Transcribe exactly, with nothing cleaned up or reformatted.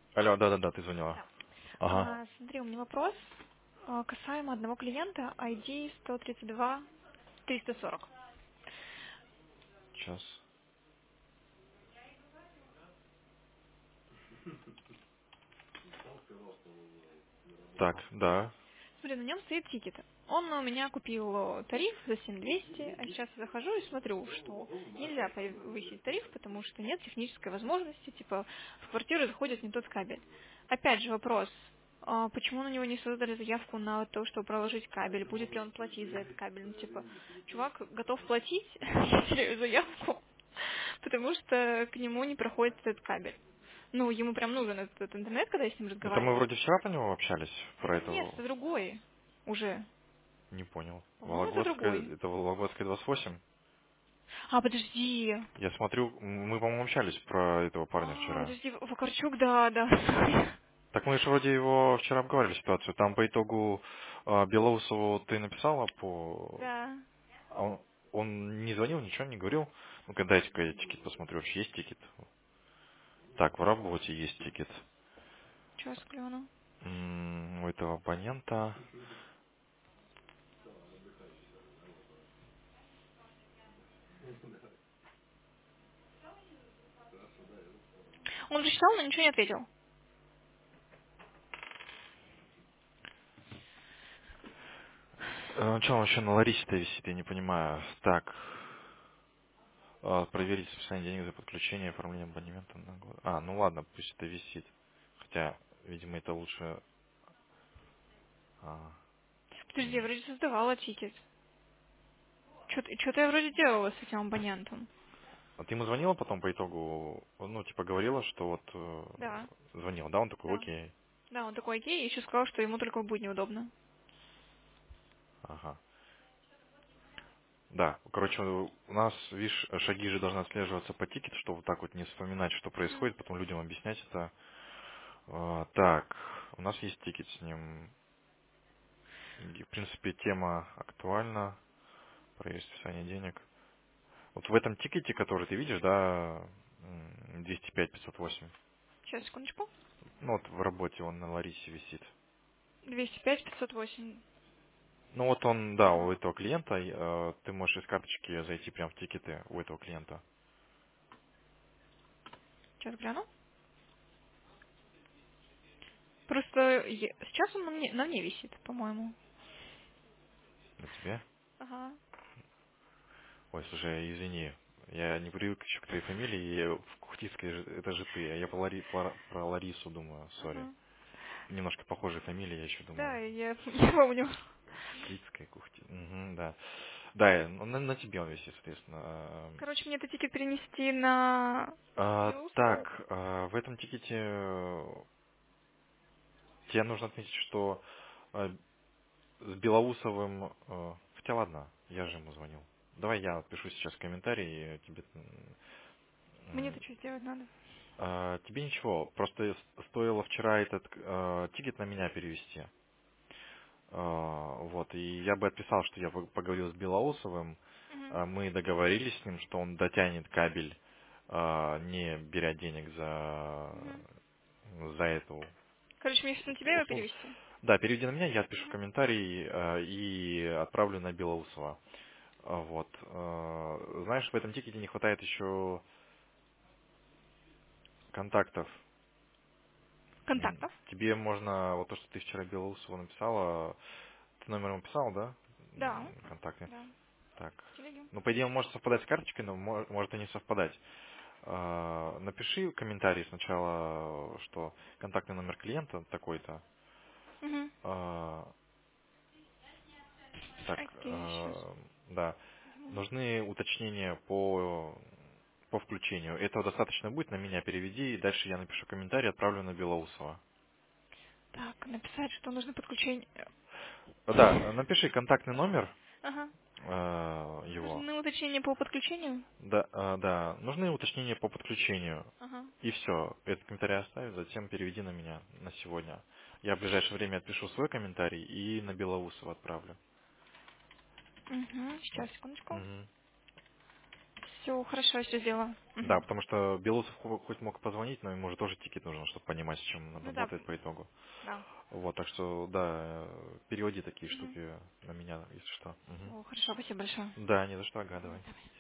Алло, да-да-да, ты звонила. Да. Ага. А, смотри, у меня вопрос а, касаемо одного клиента ай ди сто тридцать два триста сорок. Сейчас. Так, да. Смотри, на нем стоит тикет. Он у меня купил э, тариф за семь тысяч двести, а сейчас я захожу и смотрю, что нельзя повысить тариф, потому что нет технической возможности, типа в квартиру заходит не тот кабель. Опять же вопрос, а почему на него не создали заявку на то, чтобы проложить кабель, будет ли он платить за этот кабель? Ну, типа, чувак готов платить, я теряю заявку, потому что к нему не проходит этот кабель. Ну, ему прям нужен этот интернет, когда я с ним Это мы разговариваю. вроде вчера по нему общались, про Нет, эту... это другой уже. Не понял. По-моему, это другой. Вологодская, это Вологодская двадцать восемь. А, подожди. Я смотрю, м, мы, по-моему, общались про этого парня А, вчера. подожди, Вакарчук, да, да. Так мы же вроде его вчера обговорили ситуацию. Там по итогу а, Белоусову ты написала по... Да. а Он, он не звонил, ничего не говорил. Ну-ка, дайте-ка я тикет посмотрю. Вообще есть тикет? Так, в работе есть тикет. Чё склёну? М, У этого абонента. Он прочитал, но ничего не ответил. Э, Что он вообще на Ларисе-то висит, я не понимаю. Так, э, проверить списание денег за подключение, оформление абонемента на год. А, ну ладно, пусть это висит. Хотя, видимо, это лучше... а, Подожди, я м. вроде создавала тикет. Что-то я вроде делала с этим абонентом. А ты ему звонила потом по итогу? Ну, типа говорила, что вот... э, Да, звонила, да? Он такой, да. окей. Да, он такой окей, и еще сказал, что ему только будет неудобно. Ага. Да, короче, у нас, видишь, шаги же должны отслеживаться по тикету, чтобы вот так вот не вспоминать, что Мгм. происходит, потом людям объяснять это. А, Так, у нас есть тикет с ним. И, в принципе, тема актуальна. Проверить списание денег. Вот в этом тикете, который ты видишь, да, м, двести пять пятьсот восемь. Сейчас, секундочку. Ну вот в работе он на Ларисе висит. двести пять пятьсот восемь. Ну вот он, да, у Ага. этого клиента, э, ты можешь из карточки зайти прямо в тикеты у этого клиента. Сейчас гляну. Просто я- сейчас он на мне, на мне висит, по-моему. На тебе? Ага. Ой, слушай, извини. Я не привык еще к твоей фамилии, и в Кухтицкой же- это же ты, а я по Лари- про, про Ларису думаю, сори. Ага. Немножко похожая фамилия, я еще Да, думаю. я, я помню. Кухтицкая, Кухти. Мгм, да. Да, э, ну, на, на тебе он висит, соответственно. Эм, Короче, мне этот тикет перенести на а, Белоусову. так, а, в этом тикете э, тебе нужно отметить, что э, с Белоусовым... э, хотя ладно, я же ему звонил. Давай я пишу сейчас комментарий, и тебе... м, м, Мне-то что сделать надо? а, тебе ничего, просто с- стоило вчера этот э, тикет на меня перевести. А, Вот, и я бы отписал, что я по- поговорил с Белоусовым, Мгм. а, мы договорились с ним, что он дотянет кабель, а, не беря денег за, Мгм. за эту Короче, мне сейчас на тебя его услугу. перевести? Да, переведи на меня, я отпишу Мгм. комментарий а, и отправлю на Белоусова. А, Вот. а, Знаешь, в этом тикете не хватает еще контактов. М, Контактов? Тебе можно, вот то, что ты вчера Белоусову написала, ты номер ему писал, да? Да. М, Контакты. Да. Так. В телеге. Ну, по идее, он может совпадать с карточкой, но мо- может и не совпадать. А, Напиши комментарий сначала, что контактный номер клиента такой-то. Угу. А, Так, Окей, сейчас а, да. возьму. Нужны уточнения по, по включению. Этого достаточно будет, на меня переведи, и дальше я напишу комментарий, отправлю на Белоусова. Так, написать, что нужно подключение. Да, напиши контактный номер Ага. а, его. Нужны уточнения по подключению? Да, а, да, нужны уточнения по подключению. Ага. И все. Этот комментарий оставь, затем переведи на меня на сегодня. Я в ближайшее время отпишу свой комментарий и на Белоусова отправлю. Угу. Ну, Сейчас, секундочку. мгм. Все, хорошо, все сделала. Да, Мгм. потому что Белусов хо- хоть мог позвонить, но ему же тоже тикет нужен, чтобы понимать, с чем он Ну да, работает по итогу. да. Вот, так что, да, э, переводи такие Мгм. штуки на меня, если что. Все, Мгм. хорошо, спасибо большое. Да, не за что, ага, Мгм, давай. давай.